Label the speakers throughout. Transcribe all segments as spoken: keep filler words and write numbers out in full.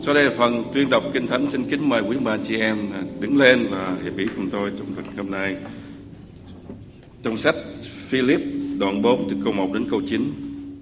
Speaker 1: Sau đây là phần tuyên đọc Kinh Thánh. Xin kính mời quý bà chị em đứng lên và hiệp ý cùng tôi trong phần hôm nay. Trong sách Philip đoạn bốn từ câu một đến câu chín.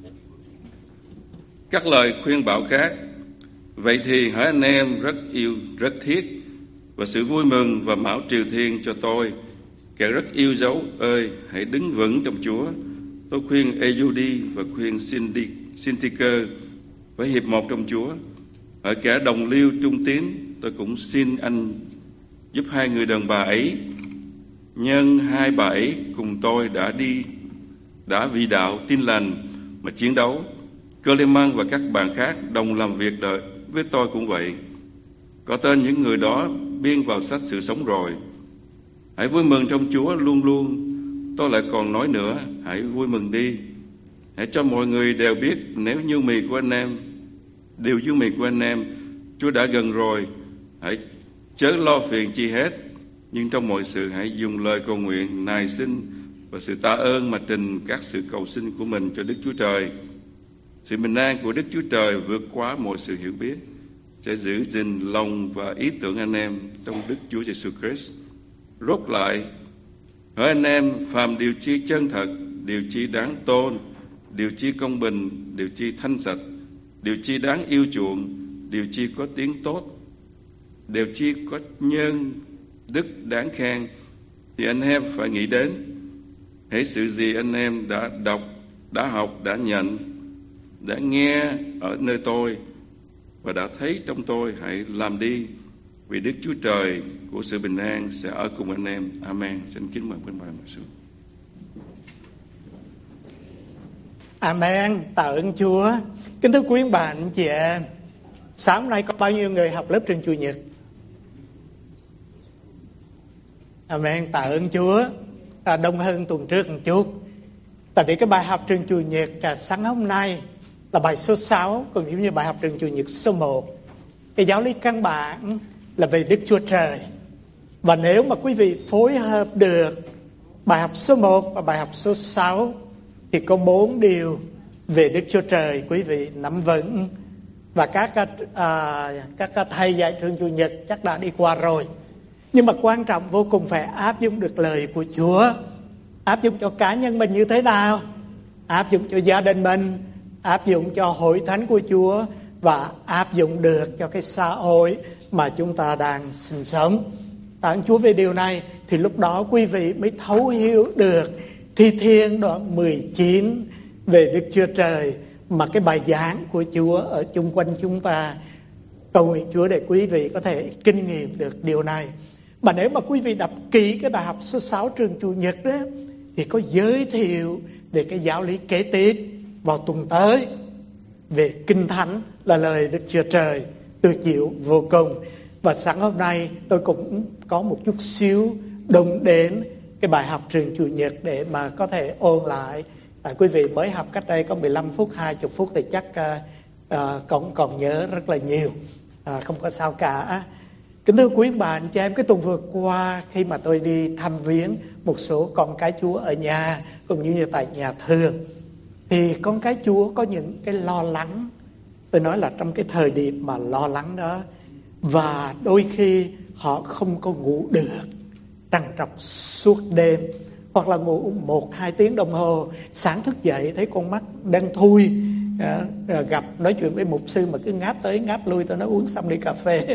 Speaker 1: Các lời khuyên bảo khác. Vậy thì hỡi anh em rất yêu, rất thiết, và sự vui mừng và mão triều thiên cho tôi, kẻ rất yêu dấu ơi, hãy đứng vững trong Chúa. Tôi khuyên Ejudi và khuyên Syntyche phải hiệp một trong Chúa. Ở kẻ đồng liêu trung tín, tôi cũng xin anh giúp hai người đàn bà ấy, nhân hai bà ấy cùng tôi đã đi, đã vì đạo tin lành mà chiến đấu. Clemen và các bạn khác đồng làm việc đợi với tôi cũng vậy. Có tên những người đó biên vào sách sự sống rồi. Hãy vui mừng trong Chúa luôn luôn. Tôi lại còn nói nữa, hãy vui mừng đi. Hãy cho mọi người đều biết nếu như mì của anh em, điều như mì của anh em, Chúa đã gần rồi. Hãy chớ lo phiền chi hết, nhưng trong mọi sự hãy dùng lời cầu nguyện, nài xin và sự tạ ơn mà trình các sự cầu xin của mình cho Đức Chúa Trời. Sự bình an của Đức Chúa Trời vượt quá mọi sự hiểu biết sẽ giữ gìn lòng và ý tưởng anh em trong Đức Chúa Giêsu Christ. Rốt lại, hỡi anh em, phàm điều chi chân thật, điều chi đáng tôn, điều chi công bình, điều chi thanh sạch, điều chi đáng yêu chuộng, điều chi có tiếng tốt, điều chi có nhân đức đáng khen, thì anh em phải nghĩ đến. Hễ sự gì anh em đã đọc, đã học, đã nhận, đã nghe ở nơi tôi và đã thấy trong tôi, hãy làm đi, vì Đức Chúa Trời của sự bình an sẽ ở cùng anh em. Amen. Xin kính mời quý bạn một xuống.
Speaker 2: Amen. Tạ ơn Chúa. Kính thưa quý bạn chị em, sáng hôm nay có bao nhiêu người học lớp trường Chủ nhật? Amen. Tạ ơn Chúa. À, đông hơn tuần trước một chút. Tại vì cái bài học trường Chủ nhật à, sáng hôm nay là bài số sáu, còn giống như bài học trường Chủ nhật số một. Cái giáo lý căn bản là về Đức Chúa Trời. Và nếu mà quý vị phối hợp được bài học số một và bài học số sáu thì có bốn điều về Đức Chúa Trời quý vị nắm vững. Và các à, các thầy dạy trường Chủ nhật chắc đã đi qua rồi. Nhưng mà quan trọng vô cùng phải áp dụng được lời của Chúa. Áp dụng cho cá nhân mình như thế nào? Áp dụng cho gia đình mình, áp dụng cho hội thánh của Chúa, và áp dụng được cho cái xã hội mà chúng ta đang sinh sống. Tạ ơn Chúa về điều này, thì lúc đó quý vị mới thấu hiểu được Thi Thiên đoạn mười chín về Đức Chúa Trời mà cái bài giảng của Chúa ở chung quanh chúng ta. Cầu nguyện Chúa để quý vị có thể kinh nghiệm được điều này. Mà nếu mà quý vị đọc kỹ cái bài học số sáu trường Chủ nhật đó, thì có giới thiệu về cái giáo lý kế tiếp vào tuần tới về Kinh Thánh là lời Đức Chúa Trời tuyệt diệu vô cùng. Và sáng hôm nay tôi cũng có một chút xíu đụng đến cái bài học trường Chủ nhật để mà có thể ôn lại. Tại quý vị mới học cách đây có mười lăm phút, hai mươi phút thì chắc uh, uh, còn, còn nhớ rất là nhiều. uh, Không có sao cả. Kính thưa quý bạn chị em, cái tuần vừa qua khi mà tôi đi thăm viếng một số con cái Chúa ở nhà cũng như, như tại nhà thương, thì con cái Chúa có những cái lo lắng. Tôi nói là trong cái thời điểm mà lo lắng đó, và đôi khi họ không có ngủ được, trằn trọc suốt đêm, hoặc là ngủ một hai tiếng đồng hồ, sáng thức dậy thấy con mắt đen thui, à, gặp nói chuyện với mục sư mà cứ ngáp tới ngáp lui. Tôi nói uống xong đi cà phê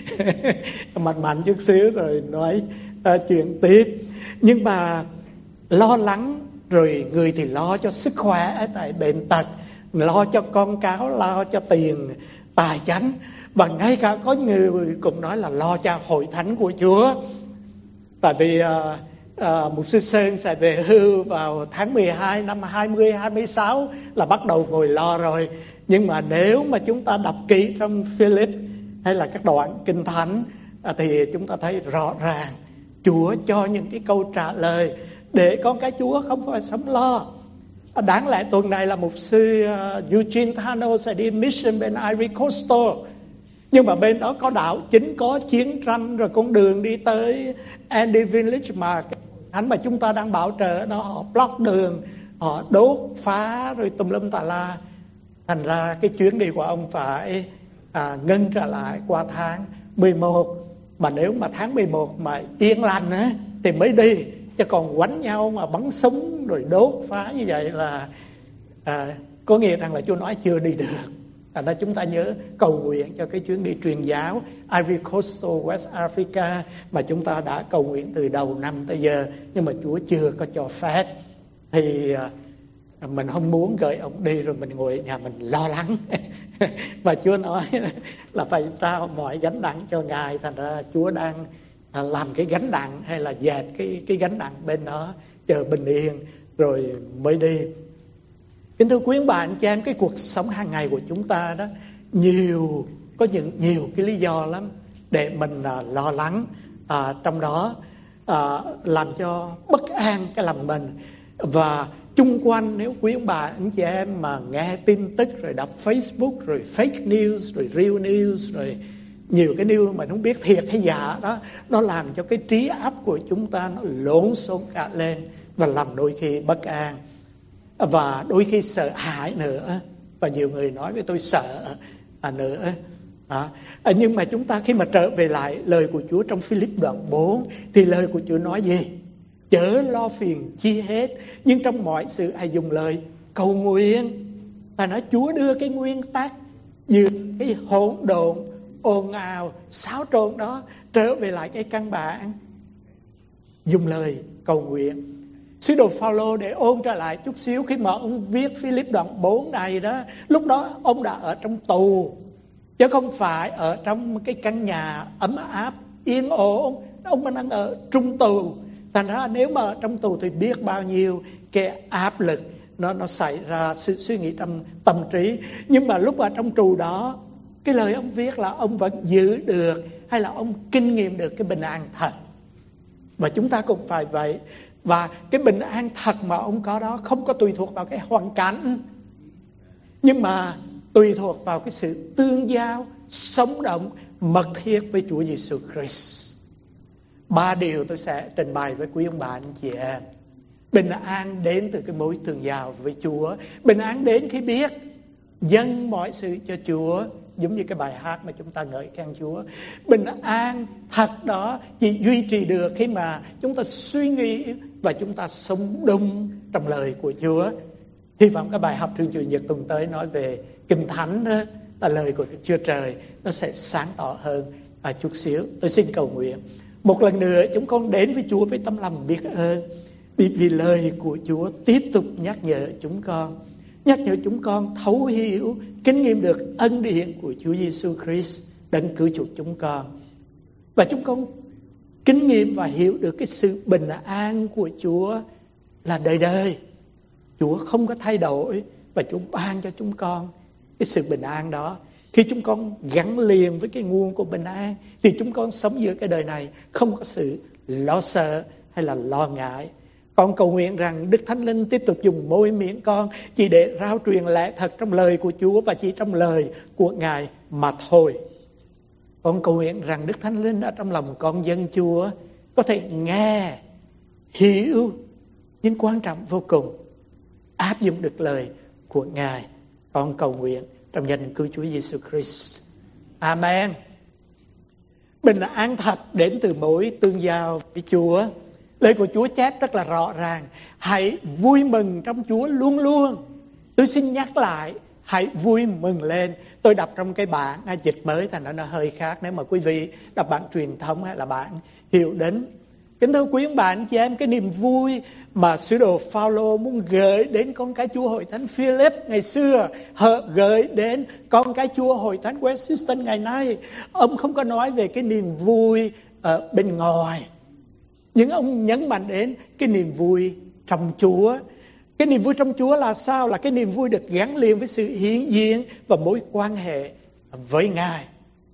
Speaker 2: mạnh mạnh chút xíu rồi nói à, chuyện tiếp. Nhưng mà lo lắng rồi, người thì lo cho sức khỏe tại bệnh tật, lo cho con cáo, lo cho tiền tài chánh, và ngay cả có người cũng nói là lo cho hội thánh của Chúa. Tại vì à, à, mục sư Sơn sẽ về hưu vào tháng mười hai năm hai mươi hai mươi sáu là bắt đầu ngồi lo rồi. Nhưng mà nếu mà chúng ta đọc kỹ trong Philip hay là các đoạn Kinh Thánh à, thì chúng ta thấy rõ ràng Chúa cho những cái câu trả lời để con cái Chúa không phải sống lo. À, đáng lẽ tuần này là mục sư uh, Eugene Thano sẽ đi mission bên Ivory Coastal, nhưng mà bên đó có đảo chính, có chiến tranh, rồi con đường đi tới Andy Village mà hắn mà chúng ta đang bảo trợ đó, họ block đường, họ đốt phá rồi tùm lum tà la. Thành ra cái chuyến đi của ông phải à, ngưng trở lại qua tháng mười một. Mà nếu mà tháng mười một mà yên lành á thì mới đi, chứ còn quánh nhau mà bắn súng rồi đốt phá như vậy là à, có nghĩa rằng là Chúa nói chưa đi được. Thành ra chúng ta nhớ cầu nguyện cho cái chuyến đi truyền giáo Ivory Coast, West Africa mà chúng ta đã cầu nguyện từ đầu năm tới giờ, nhưng mà Chúa chưa có cho phép. Thì à, mình không muốn gửi ông đi rồi mình ngồi ở nhà mình lo lắng. Và Chúa nói là phải trao mọi gánh nặng cho Ngài. Thành ra Chúa đang làm cái gánh nặng hay là dẹp cái, cái gánh nặng bên đó, chờ bình yên rồi mới đi. Kính thưa quý bạn chị em, cái cuộc sống hàng ngày của chúng ta đó nhiều có những nhiều cái lý do lắm để mình à, lo lắng, à, trong đó à, làm cho bất an cái lòng mình. Và chung quanh, nếu quý ông bà anh chị em mà nghe tin tức rồi đọc Facebook rồi fake news rồi real news rồi nhiều cái news mà không biết thiệt hay giả đó, nó làm cho cái trí óc của chúng ta nó lộn xộn cả lên và làm đôi khi bất an và đôi khi sợ hãi nữa. Và nhiều người nói với tôi sợ à, nữa à, à, nhưng mà chúng ta khi mà trở về lại lời của Chúa trong Philip đoạn bốn thì lời của Chúa nói gì? Chớ lo phiền chi hết, nhưng trong mọi sự hãy dùng lời cầu nguyện. Và nói Chúa đưa cái nguyên tắc giữa cái hỗn độn, ồn ào, xáo trộn đó trở về lại cái căn bản, dùng lời cầu nguyện. Sứ đồ Phaolô, để ôn trở lại chút xíu, khi mà ông viết Philip đoạn bốn này đó, lúc đó ông đã ở trong tù, chứ không phải ở trong cái căn nhà ấm áp, yên ổn. Ông đang ở trung tù. Thành ra nếu mà ở trong tù thì biết bao nhiêu cái áp lực nó nó xảy ra, sự suy nghĩ trong tâm trí. Nhưng mà lúc ở trong tù đó, cái lời ông viết là ông vẫn giữ được, hay là ông kinh nghiệm được cái bình an thật. Và chúng ta cũng phải vậy. Và cái bình an thật mà ông có đó không có tùy thuộc vào cái hoàn cảnh, nhưng mà tùy thuộc vào cái sự tương giao, sống động, mật thiết với Chúa Giêsu Christ. Ba điều tôi sẽ trình bày với quý ông bà anh chị em. Bình an đến từ cái mối tương giao với Chúa. Bình an đến khi biết dâng mọi sự cho Chúa, giống như cái bài hát mà chúng ta ngợi khen Chúa. Bình an thật đó chỉ duy trì được khi mà chúng ta suy nghĩ và chúng ta sống đúng trong lời của Chúa. Hy vọng cái bài học trường chủ nhật tuần tới nói về Kinh Thánh đó, là lời của Đức Chúa Trời, nó sẽ sáng tỏ hơn à, chút xíu. Tôi xin cầu nguyện. Một lần nữa chúng con đến với Chúa với tấm lòng biết ơn, vì, vì lời của Chúa tiếp tục nhắc nhở chúng con, nhắc nhở chúng con thấu hiểu, kinh nghiệm được ân điển của Chúa Giêsu Christ đấng cứu chuộc chúng con. Và chúng con kinh nghiệm và hiểu được cái sự bình an của Chúa là đời đời. Chúa không có thay đổi và Chúa ban cho chúng con cái sự bình an đó. Khi chúng con gắn liền với cái nguồn của bình an thì chúng con sống giữa cái đời này không có sự lo sợ hay là lo ngại. Con cầu nguyện rằng Đức Thánh Linh tiếp tục dùng môi miệng con chỉ để rao truyền lẽ thật trong lời của Chúa và chỉ trong lời của Ngài mà thôi. Con cầu nguyện rằng Đức Thánh Linh ở trong lòng con dân Chúa có thể nghe, hiểu, nhưng quan trọng vô cùng áp dụng được lời của Ngài. Con cầu nguyện trong danh cứu Chúa Giêsu Christ. Amen. Bình an thật đến từ mối tương giao với Chúa. Lời của Chúa chép rất là rõ ràng: hãy vui mừng trong Chúa luôn luôn. Tôi xin nhắc lại, hãy vui mừng lên. Tôi đọc trong cái bản dịch mới thành ra nó hơi khác. Nếu mà quý vị đọc bản truyền thống hay là bản hiệu đính. Kính thưa quý ông bà anh chị em, cái niềm vui mà sứ đồ Phaolô muốn gửi đến con cái Chúa hội thánh Philip ngày xưa, gửi đến con cái Chúa hội thánh West Houston ngày nay, ông không có nói về cái niềm vui ở bên ngoài, nhưng ông nhấn mạnh đến cái niềm vui trong Chúa. Cái niềm vui trong Chúa là sao? Là cái niềm vui được gắn liền với sự hiện diện và mối quan hệ với Ngài.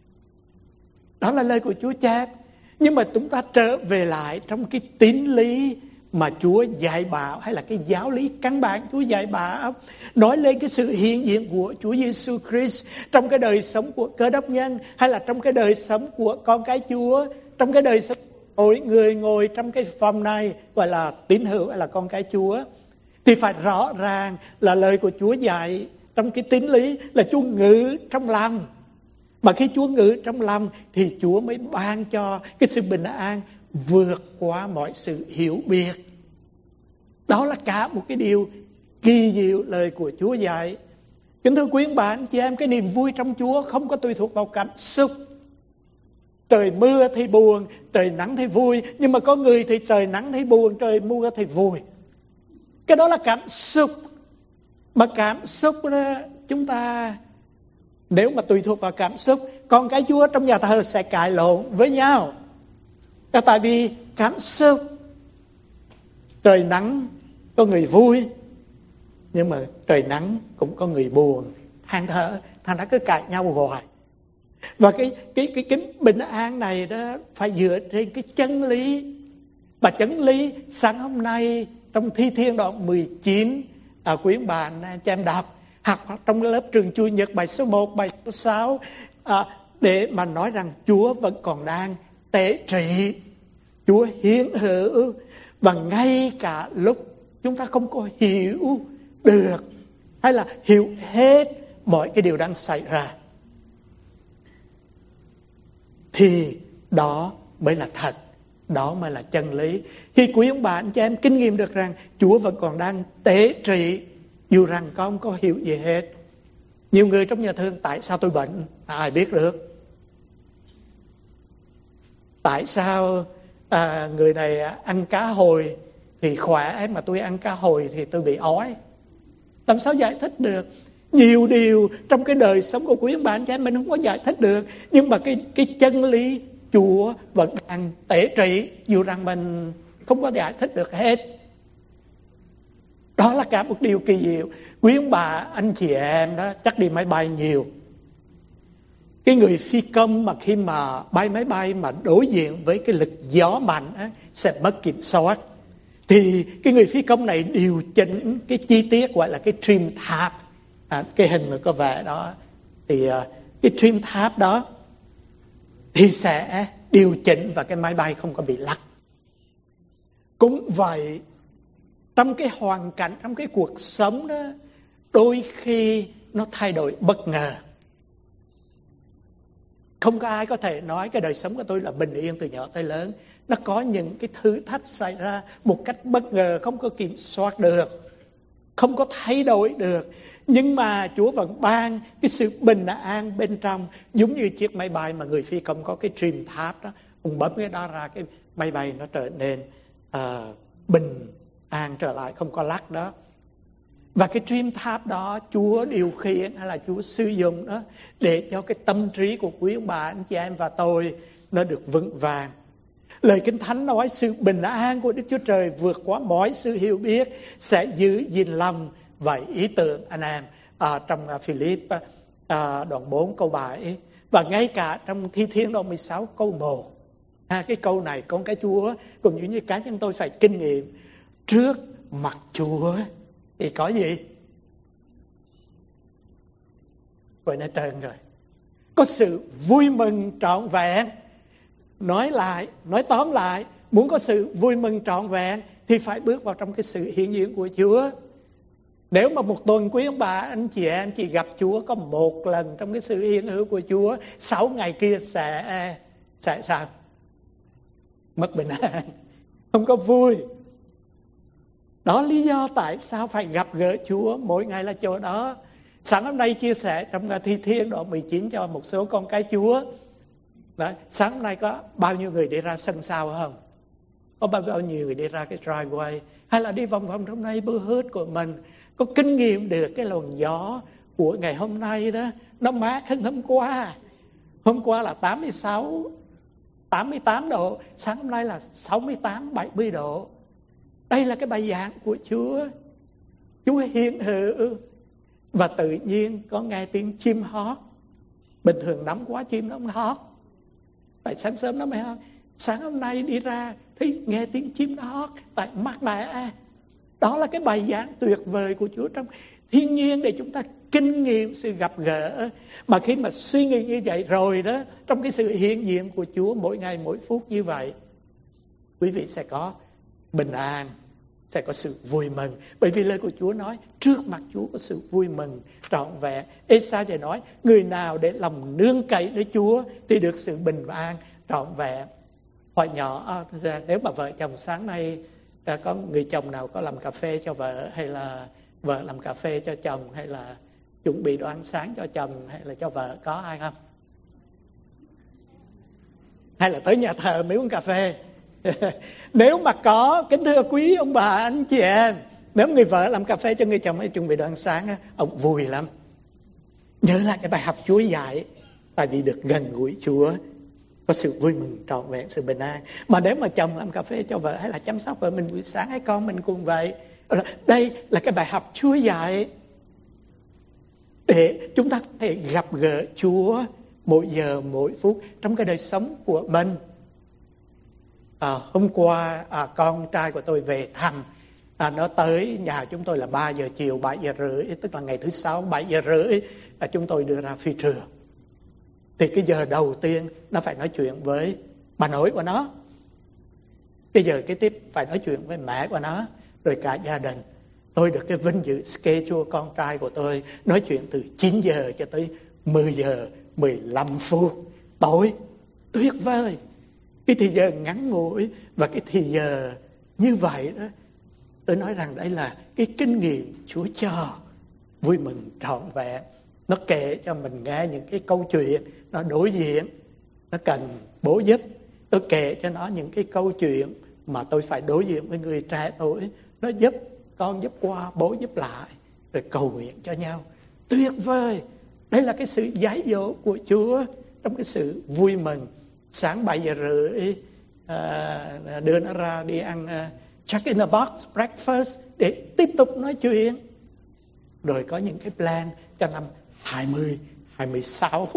Speaker 2: Đó là lời của Chúa chép. Nhưng mà chúng ta trở về lại trong cái tín lý mà Chúa dạy bảo, hay là cái giáo lý căn bản Chúa dạy bảo, nói lên cái sự hiện diện của Chúa Giêsu Christ trong cái đời sống của Cơ Đốc nhân, hay là trong cái đời sống của con cái Chúa, trong cái đời sống mỗi người ngồi trong cái phòng này gọi là tín hữu hay là con cái Chúa, thì phải rõ ràng là lời của Chúa dạy trong cái tín lý là Chúa ngự trong lòng. Mà khi Chúa ngự trong lòng thì Chúa mới ban cho cái sự bình an vượt qua mọi sự hiểu biết. Đó là cả một cái điều kỳ diệu lời của Chúa dạy. Kính thưa quý bạn, chị em, cái niềm vui trong Chúa không có tùy thuộc vào cảm xúc. Trời mưa thì buồn, trời nắng thì vui. Nhưng mà có người thì trời nắng thì buồn, trời mưa thì vui. Cái đó là cảm xúc. Mà cảm xúc đó, chúng ta nếu mà tùy thuộc vào cảm xúc, con cái Chúa trong nhà thờ sẽ cãi lộn với nhau. Tại vì cảm xúc, trời nắng có người vui, nhưng mà trời nắng cũng có người buồn, than thở, thành ra cứ cãi nhau hoài. Và cái cái cái cái bình an này đó phải dựa trên cái chân lý. Và chân lý sáng hôm nay trong Thi Thiên đoạn mười chín, à, quý bạn cho em đọc, học trong lớp trường Chủ nhật bài số một, bài số sáu, à, để mà nói rằng Chúa vẫn còn đang tế trị, Chúa hiển hữu. Và ngay cả lúc chúng ta không có hiểu được hay là hiểu hết mọi cái điều đang xảy ra, thì đó mới là thật, đó mới là chân lý. Khi quý ông bạn cho em kinh nghiệm được rằng Chúa vẫn còn đang tế trị, dù rằng con không có hiểu gì hết. Nhiều người trong nhà thương, tại sao tôi bệnh? Ai biết được. Tại sao à, người này ăn cá hồi thì khỏe, mà tôi ăn cá hồi thì tôi bị ói? Làm sao giải thích được? Nhiều điều trong cái đời sống của quý ông bạn cho em mình không có giải thích được. Nhưng mà cái, cái chân lý Chúa vẫn đang tế trị, dù rằng mình không có giải thích được hết. Đó là cả một điều kỳ diệu. Quý ông bà, anh chị em đó chắc đi máy bay nhiều. Cái người phi công mà khi mà bay máy bay mà đối diện với cái lực gió mạnh á, sẽ mất kiểm soát. Thì cái người phi công này điều chỉnh cái chi tiết gọi là cái trim tab. À, cái hình mà có vẽ đó. Thì uh, cái trim tab đó thì sẽ điều chỉnh và cái máy bay không có bị lắc. Cũng vậy, trong cái hoàn cảnh, trong cái cuộc sống đó, đôi khi nó thay đổi bất ngờ. Không có ai có thể nói cái đời sống của tôi là bình yên từ nhỏ tới lớn. Nó có những cái thử thách xảy ra một cách bất ngờ, không có kiểm soát được, không có thay đổi được. Nhưng mà Chúa vẫn ban cái sự bình an bên trong. Giống như chiếc máy bay mà người phi công có cái trim tab đó, ông bấm cái đó ra, cái máy bay nó trở nên uh, bình an trở lại, không có lắc đó. Và cái trim tab đó Chúa điều khiển hay là Chúa sử dụng đó để cho cái tâm trí của quý ông bà, anh chị em và tôi nó được vững vàng. Lời Kinh Thánh nói sự bình an của Đức Chúa Trời vượt qua mọi sự hiểu biết, sẽ giữ gìn lòng và ý tưởng anh em, à, trong Philip à, đoạn bốn câu bảy, và ngay cả trong Thi Thiên đoạn mười sáu câu một. À, cái câu này con cái Chúa cũng như cá nhân tôi phải kinh nghiệm. Trước mặt Chúa thì có gì? Vậy nên trơn rồi. Có sự vui mừng trọn vẹn. Nói lại, nói tóm lại, muốn có sự vui mừng trọn vẹn thì phải bước vào trong cái sự hiện diện của Chúa. Nếu mà một tuần quý ông bà, anh chị em chỉ gặp Chúa có một lần trong cái sự hiện hữu của Chúa, sáu ngày kia sẽ sẽ sao? Mất bình an, không có vui. Đó lý do tại sao phải gặp gỡ Chúa mỗi ngày là chỗ đó. Sáng hôm nay chia sẻ trong Thi Thiên đoạn mười chín cho một số con cái Chúa. Đó, sáng hôm nay có bao nhiêu người đi ra sân sau không? Có bao, bao nhiêu người đi ra cái driveway? Hay là đi vòng vòng trong neighborhood của mình? Có kinh nghiệm được cái luồng gió của ngày hôm nay đó, nó mát hơn hôm qua. Hôm qua là tám mươi sáu, tám mươi tám độ, sáng hôm nay là sáu mươi tám, bảy mươi độ. Đây là cái bài giảng của Chúa. Chúa hiện hữu. Và tự nhiên có nghe tiếng chim hót. Bình thường nóng quá chim nó không hót. Tại sáng sớm nó mới hót. Sáng hôm nay đi ra thấy nghe tiếng chim nó hót. Tại mát mẻ. Đó là cái bài giảng tuyệt vời của Chúa trong thiên nhiên để chúng ta kinh nghiệm sự gặp gỡ. Mà khi mà suy nghĩ như vậy rồi đó, trong cái sự hiện diện của Chúa mỗi ngày mỗi phút như vậy, quý vị sẽ có bình an sẽ có sự vui mừng. Bởi vì lời của Chúa nói trước mặt Chúa có sự vui mừng trọn vẹn. Ê-sa-ia nói người nào để lòng nương cậy đến Chúa thì được sự bình an trọn vẹn. Hồi nhỏ nếu mà vợ chồng sáng nay có người chồng nào có làm cà phê cho vợ, hay là vợ làm cà phê cho chồng, hay là chuẩn bị đồ ăn sáng cho chồng hay là cho vợ, có ai không? Hay là tới nhà thờ mới uống cà phê? Nếu mà có, kính thưa quý ông bà anh chị em, nếu người vợ làm cà phê cho người chồng hay chuẩn bị đồ ăn sáng, ông vui lắm. Nhớ lại cái bài học Chúa dạy, tại vì được gần gũi Chúa, có sự vui mừng trọn vẹn, sự bình an. Mà nếu mà chồng làm cà phê cho vợ hay là chăm sóc vợ mình buổi sáng, hay con mình cũng vậy, đây là cái bài học Chúa dạy để chúng ta có thể gặp gỡ Chúa mỗi giờ mỗi phút trong cái đời sống của mình. À, hôm qua à, con trai của tôi về thăm, à, nó tới nhà chúng tôi là ba giờ chiều, bảy giờ rưỡi, tức là ngày thứ sáu bảy giờ rưỡi à, chúng tôi đưa ra phi trường. Thì cái giờ đầu tiên nó phải nói chuyện với bà nội của nó, cái giờ kế tiếp phải nói chuyện với mẹ của nó, rồi cả gia đình. Tôi được cái vinh dự schedule con trai của tôi nói chuyện từ chín giờ cho tới mười giờ mười lăm phút tối. Tuyệt vời. Cái thời giờ ngắn ngủi và cái thời giờ như vậy đó, tôi nói rằng đây là cái kinh nghiệm Chúa cho, vui mừng trọn vẹn. Nó kể cho mình nghe những cái câu chuyện nó đối diện, nó cần bố giúp. Tôi kể cho nó những cái câu chuyện mà tôi phải đối diện với người trẻ tuổi, nó giúp, con giúp qua, bố giúp lại, rồi cầu nguyện cho nhau. Tuyệt vời. Đây là cái sự dạy dỗ của Chúa trong cái sự vui mừng. Sáng bảy giờ rưỡi uh, đưa nó ra đi ăn uh, check in the box breakfast để tiếp tục nói chuyện. Rồi có những cái plan cho năm hai mươi, hai mươi sáu.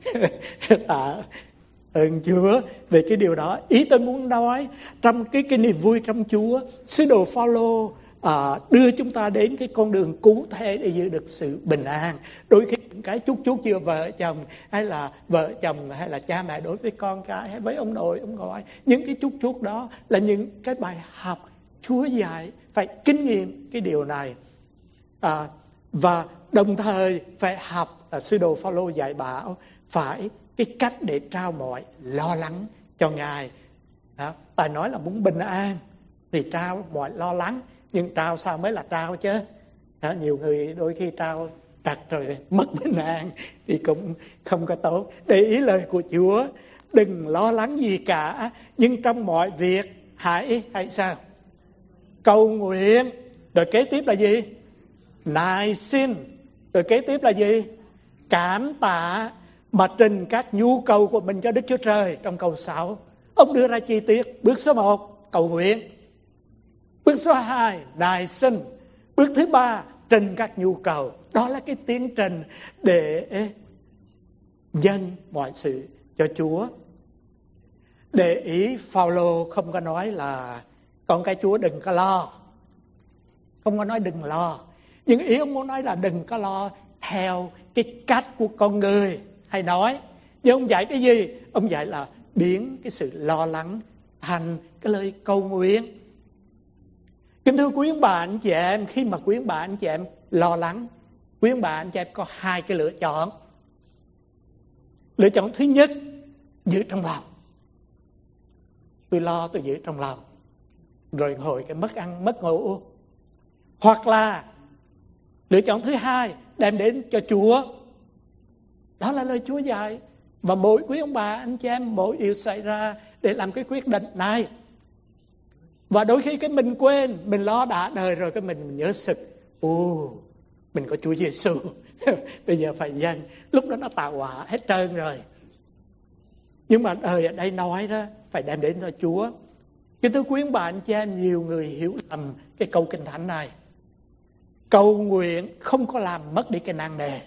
Speaker 2: Tạ ơn Chúa về cái điều đó. Ý tôi muốn nói trong cái, cái niềm vui trong Chúa, sứ đồ Phaolô À, đưa chúng ta đến cái con đường cụ thể để giữ được sự bình an. Đôi khi những cái chút chút giữa vợ chồng, hay là vợ chồng, hay là cha mẹ đối với con cái, hay với ông nội ông ngoại, những cái chút chút đó là những cái bài học Chúa dạy, phải kinh nghiệm cái điều này. À, và đồng thời phải học, là sứ đồ Phaolô dạy bảo phải cái cách để trao mọi lo lắng cho Ngài. Đó, Tài nói là muốn bình an thì trao mọi lo lắng. Nhưng trao sao mới là trao chứ? Đó, nhiều người đôi khi trao trật rồi mất bình an thì cũng không có tốt. Để ý lời của Chúa, đừng lo lắng gì cả, nhưng trong mọi việc hãy hãy sao? Cầu nguyện. Rồi kế tiếp là gì? Nài xin. Rồi kế tiếp là gì? Cảm tạ, mà trình các nhu cầu của mình cho Đức Chúa Trời. Trong câu sáu, ông đưa ra chi tiết. Bước số một, cầu nguyện. Bước số hai, nài xin. Bước thứ ba, trình các nhu cầu. Đó là cái tiến trình để dâng mọi sự cho Chúa. Để ý Phaolô không có nói là con cái Chúa đừng có lo. Không có nói đừng lo. Nhưng ý ông muốn nói là đừng có lo theo cái cách của con người hay nói. Nhưng ông dạy cái gì? Ông dạy là biến cái sự lo lắng thành cái lời cầu nguyện. Kính thưa quý ông bà anh chị em, khi mà quý ông bà anh chị em lo lắng, quý ông bà anh chị em có hai cái lựa chọn. Lựa chọn thứ nhất, giữ trong lòng. Tôi lo, tôi giữ trong lòng, rồi hồi cái mất ăn, mất ngủ. Hoặc là lựa chọn thứ hai, đem đến cho Chúa. Đó là lời Chúa dạy. Và mỗi quý ông bà anh chị em, mỗi điều xảy ra để làm cái quyết định này. Và đôi khi cái mình quên, mình lo đã đời rồi cái mình nhớ sực, ồ, mình có Chúa Giêsu, bây giờ phải dâng. Lúc đó nó tạo họa hết trơn rồi. Nhưng mà đời ở đây nói đó, phải đem đến cho Chúa. Kính thưa quý ông bà anh chị em, nhiều người hiểu lầm cái câu Kinh Thánh này. Cầu nguyện không có làm mất đi cái năng nề.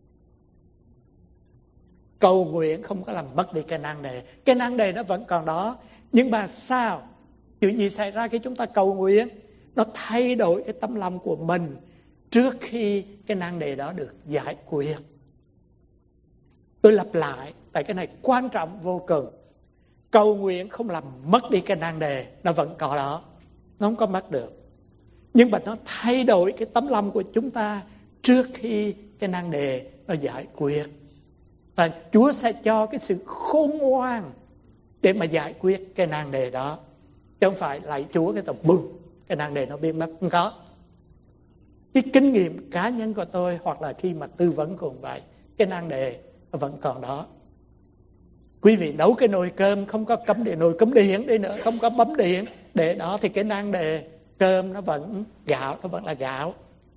Speaker 2: Cầu nguyện không có làm mất đi cái năng nề. Cái năng nề nó vẫn còn đó. Nhưng mà sao? Chuyện gì xảy ra khi chúng ta cầu nguyện? Nó thay đổi cái tấm lòng của mình trước khi cái nan đề đó được giải quyết. Tôi lặp lại, tại cái này quan trọng vô cùng. Cầu nguyện không làm mất đi cái nan đề, nó vẫn còn đó, nó không có mất được. Nhưng mà nó thay đổi cái tấm lòng của chúng ta trước khi cái nan đề nó giải quyết. Và Chúa sẽ cho cái sự khôn ngoan để mà giải quyết cái nan đề đó. Chứ không phải lạy Chúa cái tầm bùm, cái nan đề nó biến mất. Không có. Cái kinh nghiệm cá nhân của tôi hoặc là khi mà tư vấn cũng vậy, cái nan đề nó vẫn còn đó. Quý vị nấu cái nồi cơm không có cắm điện, nồi cắm điện đi nữa, không có bấm điện để đó thì cái nan đề cơm nó vẫn gạo, nó vẫn là gạo.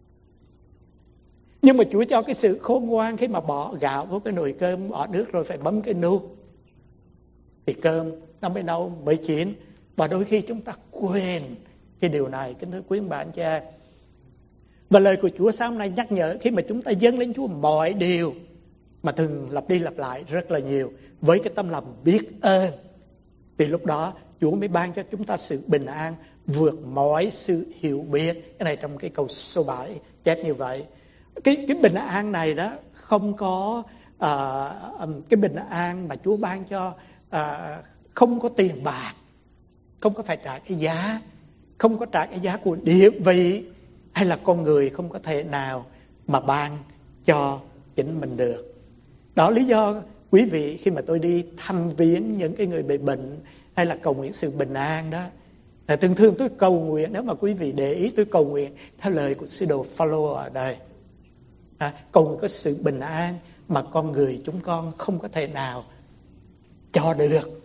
Speaker 2: Nhưng mà Chúa cho cái sự khôn ngoan khi mà bỏ gạo vào cái nồi cơm, bỏ nước rồi phải bấm cái nút thì cơm nó mới nấu, mới chín. Và đôi khi chúng ta quên cái điều này, kính thưa quý bạn cha. Và lời của Chúa sáng hôm nay nhắc nhở khi mà chúng ta dâng lên Chúa mọi điều mà thường lặp đi lặp lại rất là nhiều với cái tâm lòng biết ơn, thì lúc đó Chúa mới ban cho chúng ta sự bình an vượt mọi sự hiểu biết. Cái này trong cái câu số bảy chép như vậy. Cái, cái bình an này đó không có uh, cái bình an mà Chúa ban cho uh, không có tiền bạc, không có phải trả cái giá, không có trả cái giá của địa vị hay là con người không có thể nào mà ban cho chính mình được. Đó lý do quý vị khi mà tôi đi thăm viếng những cái người bị bệnh hay là cầu nguyện sự bình an đó, là thường thường tôi cầu nguyện, nếu mà quý vị để ý tôi cầu nguyện theo lời của sứ đồ Phaolô ở đây. À, cầu nguyện có sự bình an mà con người chúng con không có thể nào cho được.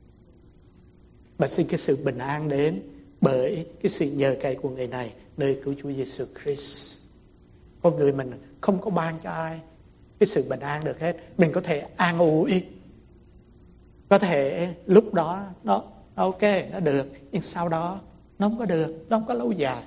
Speaker 2: Mà xin cái sự bình an đến bởi cái sự nhờ cậy của người này nơi cứu Chúa Giêsu Christ. Con người mình không có ban cho ai cái sự bình an được hết. Mình có thể an ủi, có thể lúc đó nó ok, nó được, nhưng sau đó nó không có được, nó không có lâu dài.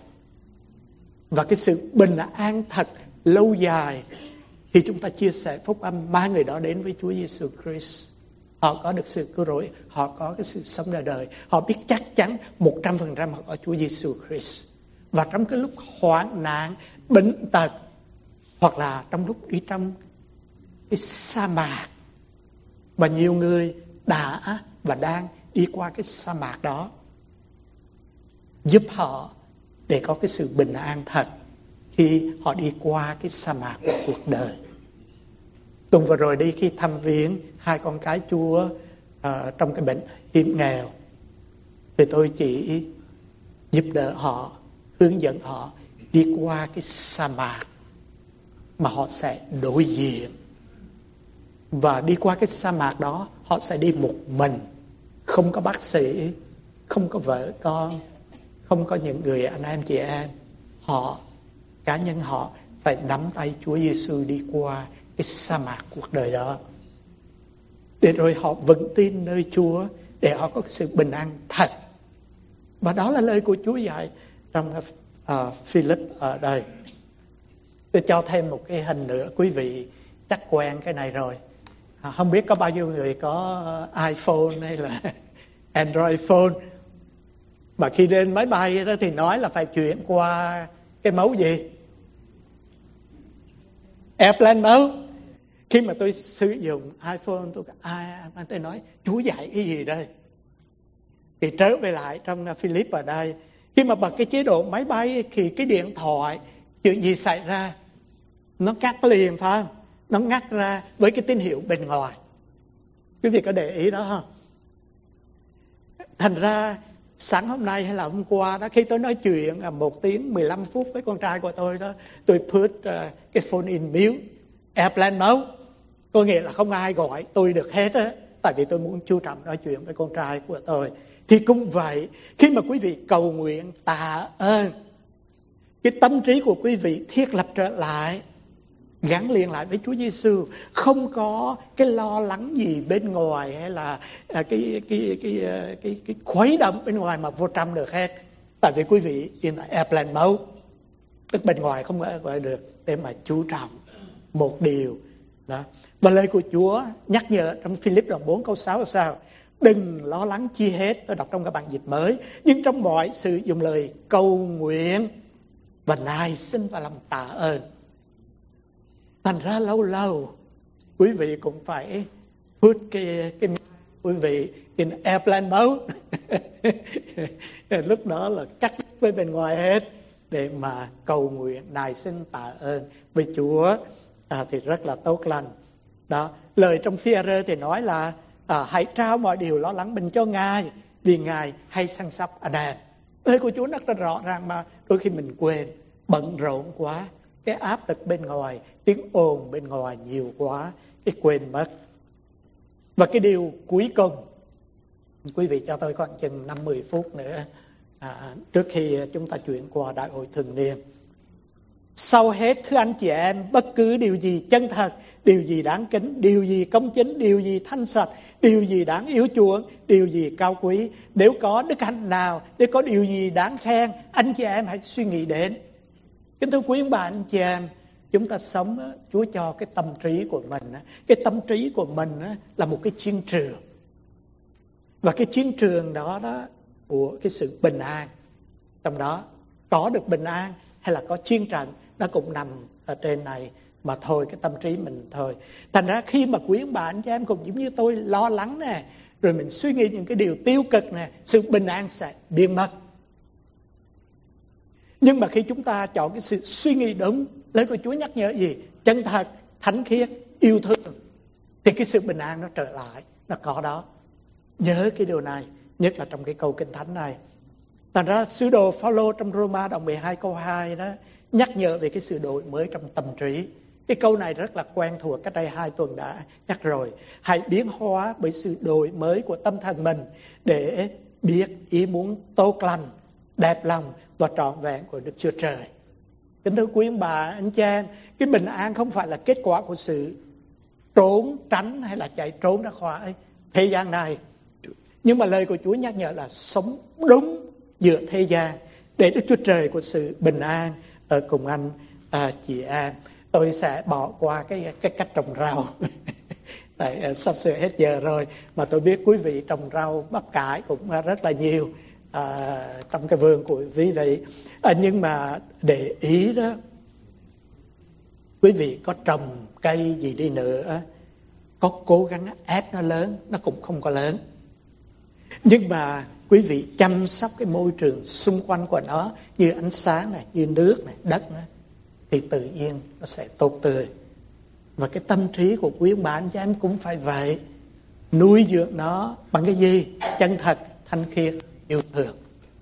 Speaker 2: Và cái sự bình an thật lâu dài thì chúng ta chia sẻ phúc âm, mang người đó đến với Chúa Giêsu Christ. Họ có được sự cứu rỗi, họ có cái sự sống đời đời, họ biết chắc chắn một trăm phần trăm họ có Chúa Giêsu Christ. Và trong cái lúc hoạn nạn, bệnh tật, hoặc là trong lúc đi trong cái sa mạc, và nhiều người đã và đang đi qua cái sa mạc đó, giúp họ để có cái sự bình an thật khi họ đi qua cái sa mạc của cuộc đời. Tuần vừa rồi đi khi thăm viếng hai con cái Chúa uh, trong cái bệnh hiểm nghèo, thì tôi chỉ giúp đỡ họ, hướng dẫn họ đi qua cái sa mạc mà họ sẽ đối diện. Và đi qua cái sa mạc đó họ sẽ đi một mình, không có bác sĩ, không có vợ con, không có những người anh em chị em. Họ, cá nhân họ phải nắm tay Chúa Giêsu đi qua cái sa mạc cuộc đời đó, để rồi họ vững tin nơi Chúa, để họ có sự bình an thật. Và đó là lời của Chúa dạy trong uh, Philip ở đây. Tôi cho thêm một cái hình nữa, quý vị chắc quen cái này rồi. À, không biết có bao nhiêu người có iPhone hay là Android phone, mà khi lên máy bay đó thì nói là phải chuyển qua cái mấu gì? Airplane mode. Khi mà tôi sử dụng iPhone, tôi ai tôi nói Chúa dạy cái gì đây? Thì trở về lại trong Philip ở đây, khi mà bật cái chế độ máy bay thì cái điện thoại chuyện gì xảy ra? Nó ngắt liền phải không? Nó ngắt ra với cái tín hiệu bên ngoài. Quý vị có để ý đó không? Thành ra sáng hôm nay hay là hôm qua đó, khi tôi nói chuyện một tiếng mười lăm phút với con trai của tôi đó, tôi put uh, cái phone in mute, airplane mode. Có nghĩa là không ai gọi tôi được hết á, tại vì tôi muốn chú trọng nói chuyện với con trai của tôi. Thì cũng vậy, khi mà quý vị cầu nguyện tạ ơn, cái tâm trí của quý vị thiết lập trở lại, gắn liền lại với Chúa Giêsu, không có cái lo lắng gì bên ngoài hay là cái cái cái cái cái, cái khuấy động bên ngoài mà vô trong được hết. Tại vì quý vị in airplane mode, tức bên ngoài không gọi được, để mà chú trọng một điều đó. Và lời của Chúa nhắc nhở trong Philip đoạn bốn câu sáu là sao? Đừng lo lắng chi hết, tôi đọc trong các bản dịch mới, nhưng trong mọi sự dùng lời cầu nguyện và nài xin và lòng tạ ơn. Thành ra lâu lâu quý vị cũng phải put cái, cái quý vị in airplane mode. Lúc đó là cắt với bên ngoài hết, để mà cầu nguyện nài xin tạ ơn với Chúa à, thì rất là tốt lành. Đó, lời trong Phi-e-rơ thì nói là à, hãy trao mọi điều lo lắng mình cho Ngài, vì Ngài hay săn sóc anh em. Lời của Chúa rất là rõ ràng mà đôi khi mình quên, bận rộn quá, cái áp lực bên ngoài, tiếng ồn bên ngoài nhiều quá, cái quên mất. Và cái điều cuối cùng, quý vị cho tôi khoảng chừng năm mươi phút nữa à, trước khi chúng ta chuyển qua đại hội thường niên. Sau hết, thưa anh chị em, bất cứ điều gì chân thật, điều gì đáng kính, điều gì công chính, điều gì thanh sạch, điều gì đáng yêu chuộng, điều gì cao quý, nếu có đức hạnh nào, nếu có điều gì đáng khen, anh chị em hãy suy nghĩ đến. Kính thưa quý bà anh chị em, chúng ta sống, Chúa cho cái tâm trí của mình, cái tâm trí của mình là một cái chiến trường. Và cái chiến trường đó, đó của cái sự bình an, trong đó có được bình an hay là có chiến trận, nó cũng nằm ở trên này mà thôi, cái tâm trí mình thôi. Thành ra khi mà quý bà anh chị em cũng giống như tôi lo lắng nè, rồi mình suy nghĩ những cái điều tiêu cực nè, sự bình an sẽ biến mất. Nhưng mà khi chúng ta chọn cái sự suy nghĩ đúng, lời của Chúa nhắc nhở gì? Chân thật, thánh khiết, yêu thương, thì cái sự bình an nó trở lại, nó có đó. Nhớ cái điều này, nhất là trong cái câu Kinh Thánh này. Thành ra sứ đồ Phao-lô trong Roma đoạn mười hai câu hai đó nhắc nhở về cái sự đổi mới trong tâm trí. Cái câu này rất là quen thuộc, cách đây hai tuần đã nhắc rồi. Hãy biến hóa bởi sự đổi mới của tâm thần mình để biết ý muốn tốt lành, đẹp lòng và trọn vẹn của Đức Chúa Trời. Kính thưa quý ông bà, anh chị em, cái bình an không phải là kết quả của sự trốn tránh hay là chạy trốn ra khỏi thế gian này. Nhưng mà lời của Chúa nhắc nhở là sống đúng giữa thế gian để Đức Chúa Trời của sự bình an ở cùng anh à, chị em. Tôi sẽ bỏ qua cái cái cách trồng rau. Tại sắp sửa hết giờ rồi, mà tôi biết quý vị trồng rau bắp cải cũng rất là nhiều à, trong cái vườn của quý vị. À, nhưng mà để ý đó, quý vị có trồng cây gì đi nữa, có cố gắng ép nó lớn, nó cũng không có lớn. Nhưng mà quý vị chăm sóc cái môi trường xung quanh của nó, như ánh sáng này, như nước này, đất này, thì tự nhiên nó sẽ tốt tươi. Và cái tâm trí của quý ông bà anh chị em cũng phải vậy. Nuôi dưỡng nó bằng cái gì? Chân thật, thanh khiết, yêu thương.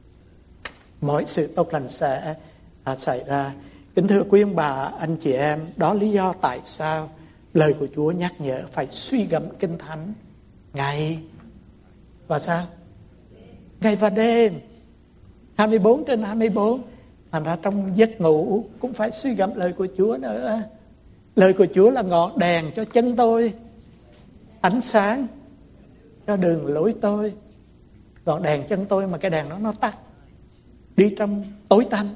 Speaker 2: Mọi sự tốt lành sẽ à, xảy ra. Kính thưa quý ông bà anh chị em, đó lý do tại sao lời của Chúa nhắc nhở phải suy gẫm Kinh Thánh ngày và sao? Ngày và đêm, hai mươi bốn trên hai mươi bốn. Thành ra trong giấc ngủ cũng phải suy gẫm lời của Chúa nữa. Lời của Chúa là ngọn đèn cho chân tôi, ánh sáng cho đường lối tôi. Ngọn đèn chân tôi mà cái đèn đó nó tắt, đi trong tối tăm.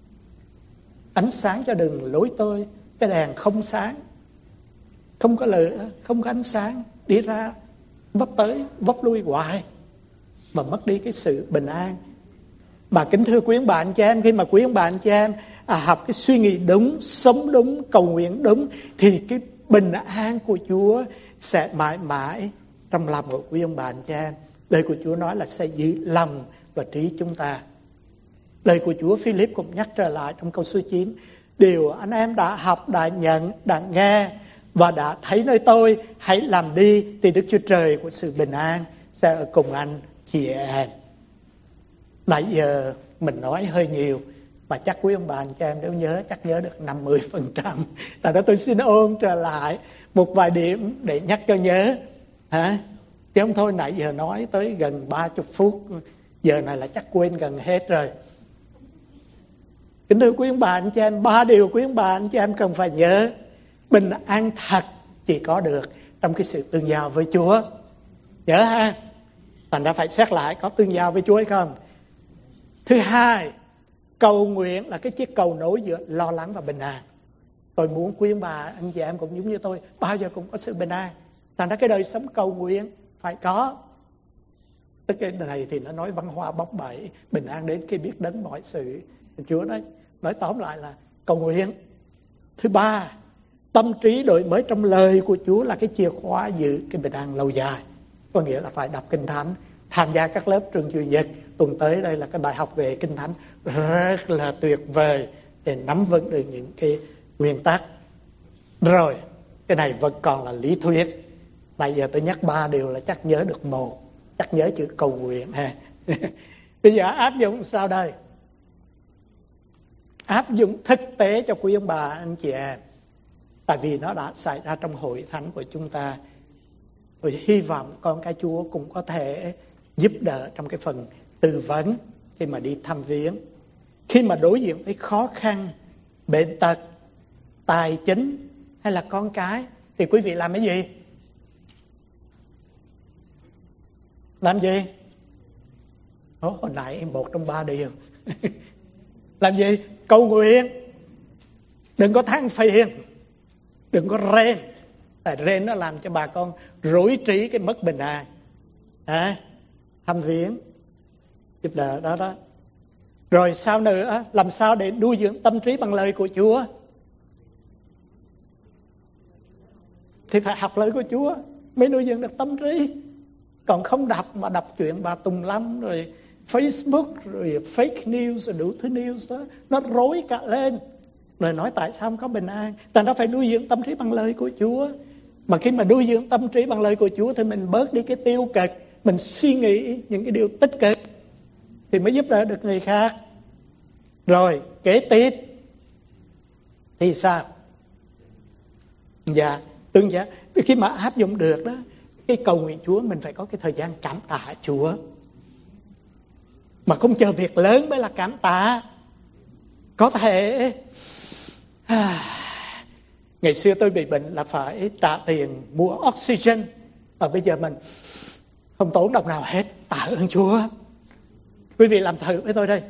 Speaker 2: Ánh sáng cho đường lối tôi, cái đèn không sáng, không có lửa, không có ánh sáng, đi ra vấp tới vấp lui hoài và mất đi cái sự bình an. Bà kính thưa quý ông bà anh chị em, khi mà quý ông bà anh chị em à, học cái suy nghĩ đúng, sống đúng, cầu nguyện đúng, thì cái bình an của Chúa sẽ mãi mãi trong lòng của quý ông bà anh chị em. Lời của Chúa nói là sẽ giữ lòng và trí chúng ta. Lời của Chúa Philip cũng nhắc trở lại trong câu số chín: điều anh em đã học, đã nhận, đã nghe và đã thấy nơi tôi, hãy làm đi, thì Đức Chúa Trời của sự bình an sẽ ở cùng anh chị em. Nãy giờ mình nói hơi nhiều, mà chắc quý ông bà anh chị em nếu nhớ, chắc nhớ được năm mươi phần trăm. Tại đó tôi xin ôn trở lại một vài điểm để nhắc cho nhớ. Hả? Chứ không thôi nãy giờ nói tới gần ba mươi phút, giờ này là chắc quên gần hết rồi. Kính thưa quý ông bà anh chị em, ba điều quý ông bà anh chị em cần phải nhớ. Bình an thật chỉ có được trong cái sự tương giao với Chúa. Nhớ ha? Thành ra phải xét lại có tương giao với Chúa hay không. Thứ hai, cầu nguyện là cái chiếc cầu nối giữa lo lắng và bình an. Tôi muốn quý ông bà anh chị em cũng giống như tôi, bao giờ cũng có sự bình an. Thành ra cái đời sống cầu nguyện phải có. Tức cái này thì nó nói văn hoa bóc bẩy, bình an đến khi biết đến mọi sự. Chúa nói, nói tóm lại là cầu nguyện. Thứ ba, tâm trí đổi mới trong lời của Chúa là cái chìa khóa giữ cái bình an lâu dài. Có nghĩa là phải đọc Kinh Thánh, tham gia các lớp trường chủ nhật tuần tới đây là cái bài học về Kinh Thánh rất là tuyệt vời để nắm vững được những cái nguyên tắc. Rồi, cái này vẫn còn là lý thuyết. Bây giờ tôi nhắc ba điều là chắc nhớ được một, chắc nhớ chữ cầu nguyện ha. Bây giờ áp dụng sao đây? Áp dụng thực tế cho quý ông bà anh chị em. Tại vì nó đã xảy ra trong hội thánh của chúng ta. Tôi hy vọng con cái Chúa cũng có thể giúp đỡ trong cái phần tư vấn khi mà đi thăm viếng. Khi mà đối diện với khó khăn, bệnh tật, tài chính hay là con cái thì quý vị làm cái gì? Làm gì? Ồ, hồi nãy một trong ba điều. Làm gì? Cầu nguyện. Đừng có than phiền, đừng có rên. Tại rên nó làm cho bà con rối trí, cái mất bình an. À, thăm viếng, giúp đỡ đó đó. Rồi sao nữa? Làm sao để nuôi dưỡng tâm trí bằng lời của Chúa? Thì phải học lời của Chúa mới nuôi dưỡng được tâm trí. Còn không đọc mà đọc chuyện bà Tùng Lâm rồi Facebook rồi fake news rồi đủ thứ news đó, nó rối cả lên. Rồi nói tại sao không có bình an? Tại nó phải nuôi dưỡng tâm trí bằng lời của Chúa. Mà khi mà nuôi dưỡng tâm trí bằng lời của Chúa thì mình bớt đi cái tiêu cực, mình suy nghĩ những cái điều tích cực thì mới giúp đỡ được người khác. Rồi kế tiếp thì sao? Dạ, tương giá. Khi mà áp dụng được đó, cái cầu nguyện Chúa mình phải có cái thời gian cảm tạ Chúa. Mà không chờ việc lớn mới là cảm tạ. Có thể à, ngày xưa tôi bị bệnh là phải trả tiền mua oxygen, mà bây giờ mình không tốn đồng nào hết. Tạ ơn Chúa. Quý vị làm thử với tôi đây.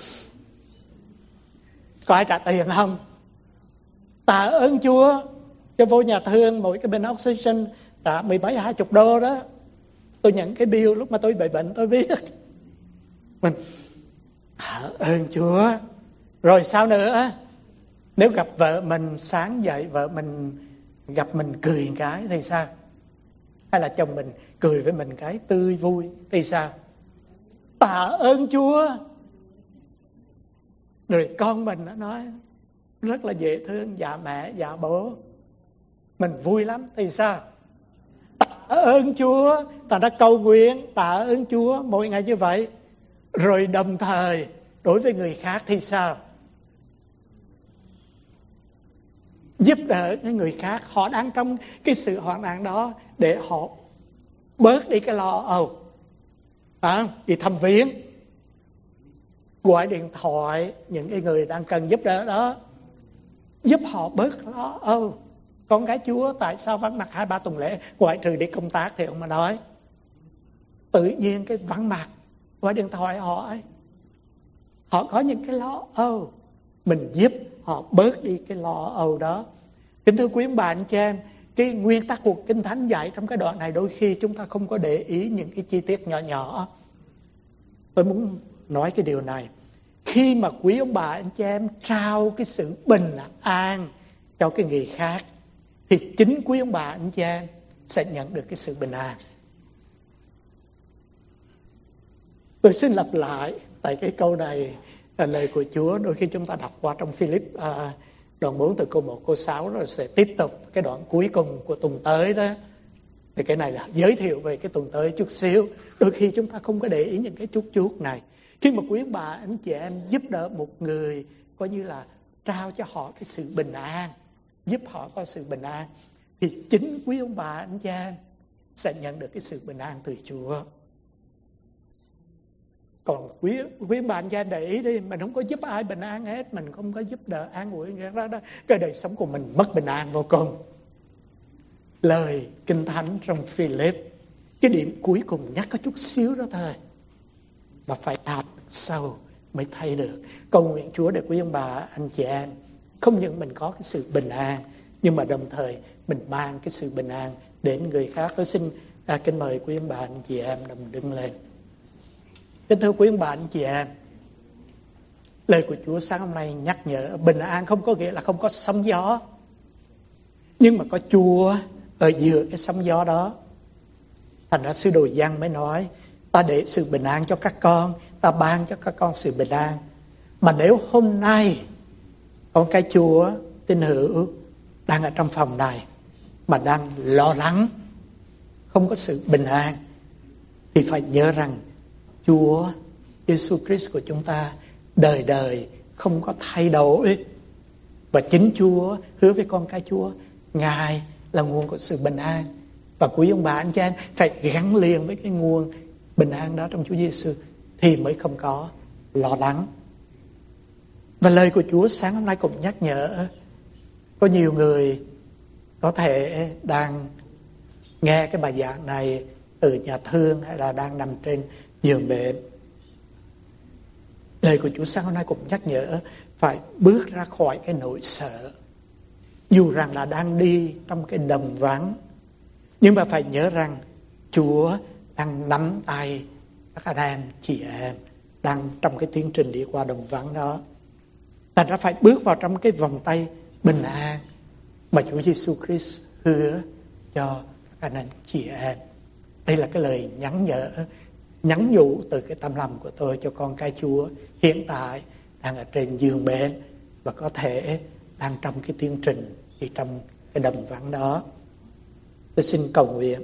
Speaker 2: Có ai trả tiền không? Tạ ơn Chúa. Cho vô nhà thương mỗi cái bình oxygen trả mười mấy hai chục đô đó. Tôi nhận cái bill lúc mà tôi bị bệnh tôi biết. Mình tạ ơn Chúa. Rồi sao nữa? Nếu gặp vợ mình sáng dậy vợ mình gặp mình cười một cái thì sao? Hay là chồng mình cười với mình cái tươi vui thì sao? Tạ ơn Chúa. Rồi con mình nó nói rất là dễ thương, dạ mẹ, dạ bố, mình vui lắm thì sao? Tạ ơn Chúa. Ta đã cầu nguyện tạ ơn Chúa mỗi ngày như vậy. Rồi đồng thời đối với người khác thì sao? Giúp đỡ những người khác, họ đang trong cái sự hoạn nạn đó để họ bớt đi cái lo âu. À, đi thăm viếng, gọi điện thoại những cái người đang cần giúp đỡ đó, giúp họ bớt lo âu. Con cái Chúa tại sao vắng mặt hai ba tuần lễ, ngoại trừ đi công tác thì ông mà nói. Tự nhiên cái vắng mặt, gọi điện thoại họ, họ có những cái lo âu, mình giúp họ bớt đi cái lo âu đó. Kính thưa quý ông bà anh chị em, cái nguyên tắc của Kinh Thánh dạy trong cái đoạn này đôi khi chúng ta không có để ý những cái chi tiết nhỏ nhỏ. Tôi muốn nói cái điều này. Khi mà quý ông bà anh chị em trao cái sự bình an cho cái người khác thì chính quý ông bà anh chị em sẽ nhận được cái sự bình an. Tôi xin lặp lại tại cái câu này là lời của Chúa. Đôi khi chúng ta đọc qua trong Philip à, đoạn bốn từ câu một câu sáu rồi sẽ tiếp tục cái đoạn cuối cùng của tuần tới đó. Thì cái này là giới thiệu về cái tuần tới chút xíu. Đôi khi chúng ta không có để ý những cái chút chút này. Khi mà quý bà anh chị em giúp đỡ một người, coi như là trao cho họ cái sự bình an, giúp họ có sự bình an, thì chính quý ông bà anh chị em sẽ nhận được cái sự bình an từ Chúa. Còn quý quý ông bà anh chị em để ý đi, mình không có giúp ai bình an hết, mình không có giúp đỡ an ủi người đó, đó, cái đời sống của mình mất bình an vô cùng. Lời Kinh Thánh trong Philip, cái điểm cuối cùng nhắc có chút xíu đó thôi, mà phải đọc sâu mới thấy được. Cầu nguyện Chúa để quý ông bà anh chị em không những mình có cái sự bình an, nhưng mà đồng thời mình mang cái sự bình an đến người khác. Tôi xin à, kính mời quý ông bà anh chị em đồng đứng lên. Kính thưa quý ông bà anh chị em, lời của Chúa sáng hôm nay nhắc nhở bình an không có nghĩa là không có sóng gió, nhưng mà có Chúa ở giữa cái sóng gió đó. Thành ra sứ đồ Giăng mới nói Ta để sự bình an cho các con, ta ban cho các con sự bình an. Mà nếu hôm nay con cái Chúa tín hữu đang ở trong phòng này mà đang lo lắng, không có sự bình an, thì phải nhớ rằng Chúa Giêsu Christ của chúng ta đời đời không có thay đổi. Và chính Chúa hứa với con cái Chúa, Ngài là nguồn của sự bình an. Và quý ông bà anh chị em phải gắn liền với cái nguồn bình an đó trong Chúa Giêsu thì mới không có lo lắng. Và lời của Chúa sáng hôm nay cũng nhắc nhở, có nhiều người có thể đang nghe cái bài giảng này từ nhà thương hay là đang nằm trên giường bệnh. Lời của Chúa sáng hôm nay cũng nhắc nhở phải bước ra khỏi cái nỗi sợ. Dù rằng là đang đi trong cái đồng vắng, nhưng mà phải nhớ rằng Chúa đang nắm tay các anh em, chị em đang trong cái tiến trình đi qua đồng vắng đó. Thành ra phải bước vào trong cái vòng tay bình an mà Chúa Giêsu Christ hứa cho các anh em, chị em. Đây là cái lời nhắn nhở, nhắn nhủ từ cái tâm lòng của tôi cho con cái Chúa hiện tại đang ở trên giường bệnh và có thể đang trong cái tiến trình đi trong cái đồng vắng đó. Tôi xin cầu nguyện.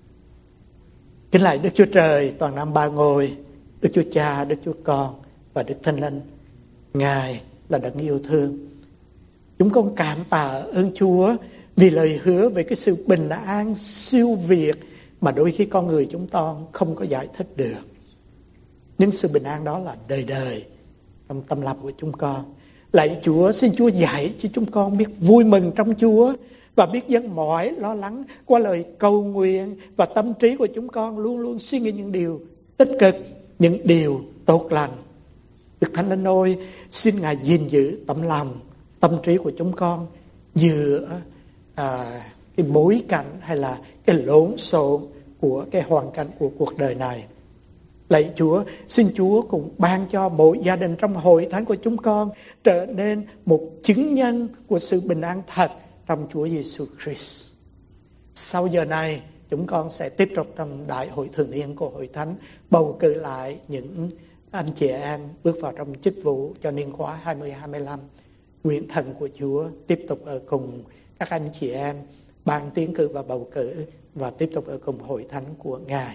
Speaker 2: Kính lạy Đức Chúa Trời toàn năng ba ngôi, Đức Chúa Cha, Đức Chúa Con và Đức Thánh Linh. Ngài là đấng yêu thương. Chúng con cảm tạ ơn Chúa vì lời hứa về cái sự bình an siêu việt mà đôi khi con người chúng con không có giải thích được. Nhưng sự bình an đó là đời đời trong tâm lòng của chúng con. Lạy Chúa, xin Chúa dạy cho chúng con biết vui mừng trong Chúa và biết dâng mọi lo lắng qua lời cầu nguyện, và tâm trí của chúng con luôn luôn suy nghĩ những điều tích cực, những điều tốt lành. Đức Thánh Linh ơi, xin Ngài gìn giữ tấm lòng, tâm trí của chúng con giữa à, cái bối cảnh hay là cái lộn xộn của cái hoàn cảnh của cuộc đời này. Lạy Chúa, xin Chúa cũng ban cho mỗi gia đình trong hội thánh của chúng con trở nên một chứng nhân của sự bình an thật trong Chúa Giêsu Christ. Sau giờ này, chúng con sẽ tiếp tục trong đại hội thường niên của hội thánh bầu cử lại những anh chị em bước vào trong chức vụ cho niên khóa hai mươi hai mươi lăm. Nguyện thần của Chúa tiếp tục ở cùng các anh chị em ban tiến cử và bầu cử và tiếp tục ở cùng hội thánh của Ngài.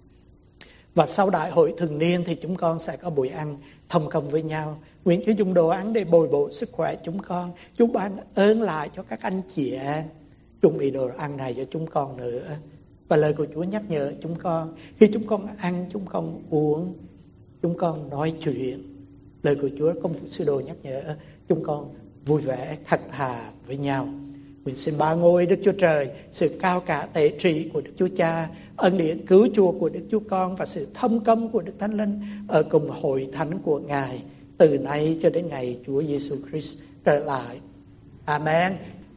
Speaker 2: Và sau đại hội thường niên thì chúng con sẽ có buổi ăn thông công với nhau. Nguyện Chúa dùng đồ ăn để bồi bổ sức khỏe chúng con. Chúa ban ơn lại cho các anh chị em chuẩn bị đồ ăn này cho chúng con nữa. Và lời của Chúa nhắc nhở chúng con, khi chúng con ăn, chúng con uống, chúng con nói chuyện. Lời của Chúa công vụ sứ đồ nhắc nhở chúng con vui vẻ thật thà với nhau. Nguyện xin ba ngôi Đức Chúa Trời, sự cao cả tể trị của Đức Chúa Cha, ân điển cứu chuộc của Đức Chúa Con và sự thông công của Đức Thánh Linh ở cùng hội thánh của Ngài từ nay cho đến ngày Chúa Giêsu Christ trở lại. Amen.